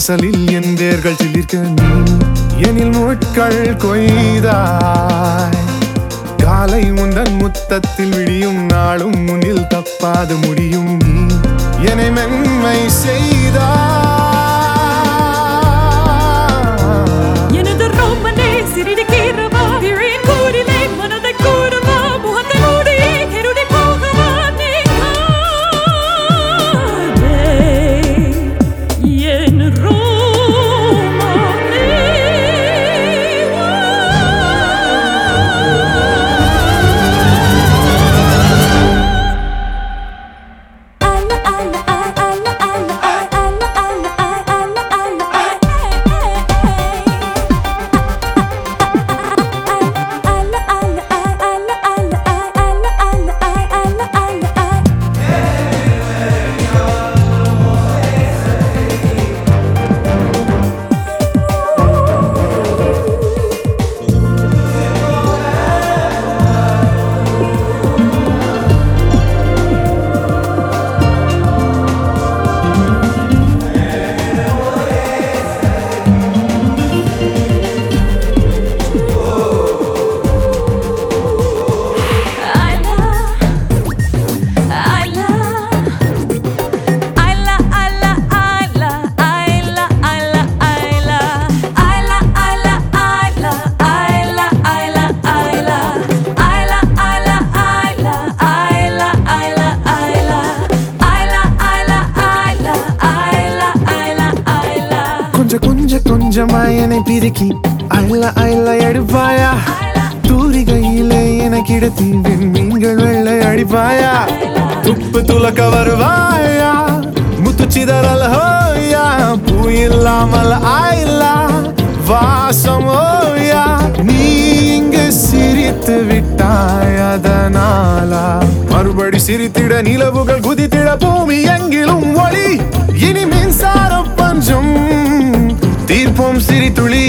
வாசலில் என் வேர்கள் சிலிர்க்க நீ எனில் முட்கள் கொய்தாய். காலை முந்தன் முத்தத்தில் விடியும் நாளும் முன்னில் தப்பாது முடியும் நீ என்னை மென்மை செய்தாய். எனது ரோமனே சிறிது கீரவா விழின் கூறிலே மனதை கூடவா முகத்தனோடு கருடி போகவா நீ காதே என் ரோமனே. கொஞ்சமாய் என்னை பிரிக்கி அள்ள அள்ள எடுப்பாயா. தூரிகையிலே என கிடத்தி மீன்கள் வெள்ளை அடிப்பாயா. துப்பு துலக்க வருவாயா முத்து சிதறல் ஹோயா. பூ இல்லாமல் ஆயில்லா வாசம் ஓயா. நீ இங்கு சிரித்து விட்டாய் அதனாலா மறுபடி சிரித்திட நிலவுகள் குதித்திட பூமி எங்கிலும் ஒளி. இனி மின்சார பஞ்சம் தீர்ப்போம் சிரித்துளி.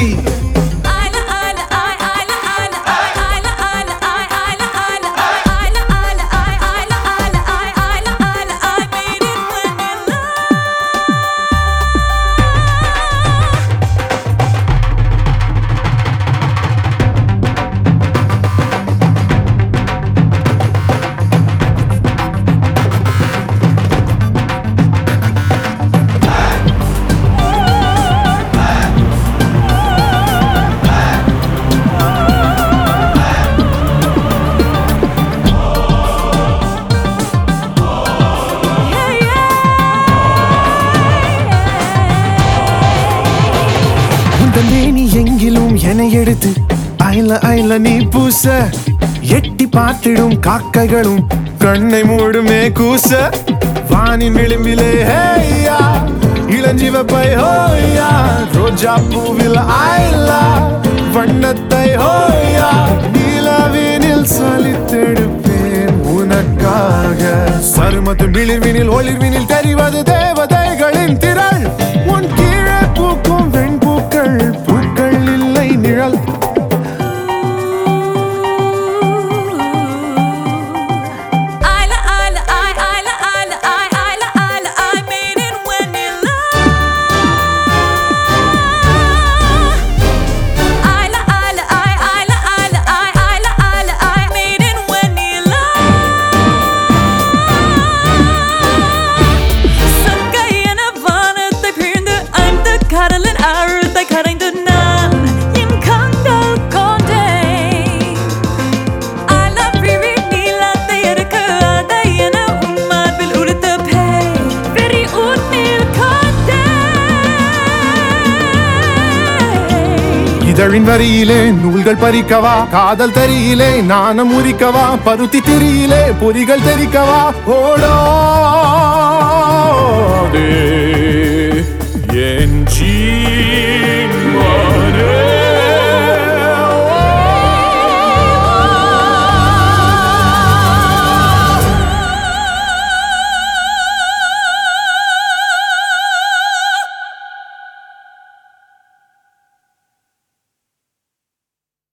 நீ எங்கிலும் என்னை எடுத்து ஐல ஐல நீ பூச. எட்டி பார்த்திடும் காக்கைகளும் கண்ணை மூடுமே கூச. வானின் விளிம்பிலே ஹேயா இளஞ்சிவப்பை ஹோயா. ரோஜா பூவில் ஐலா வண்ணத்தை ஹோயா. நிலவினில் சலித்தெடுப்பேன் உனக்காக. சருமத்து விளிர்வினில் ஒளிர்வினில் தெரிவது தேவதைகளின் திரள். உன் கீழே பூக்கும் வெண்பூக்கள் பூக்கள் இல்லை நிழல். இதழின் வரியிலே நூல்கள் பறிக்கவா. காதல் தரியிலே நாணம் முறிக்கவா. பருத்தி திரியிலே பொறிகள் தெரிக்கவா. ஓடோ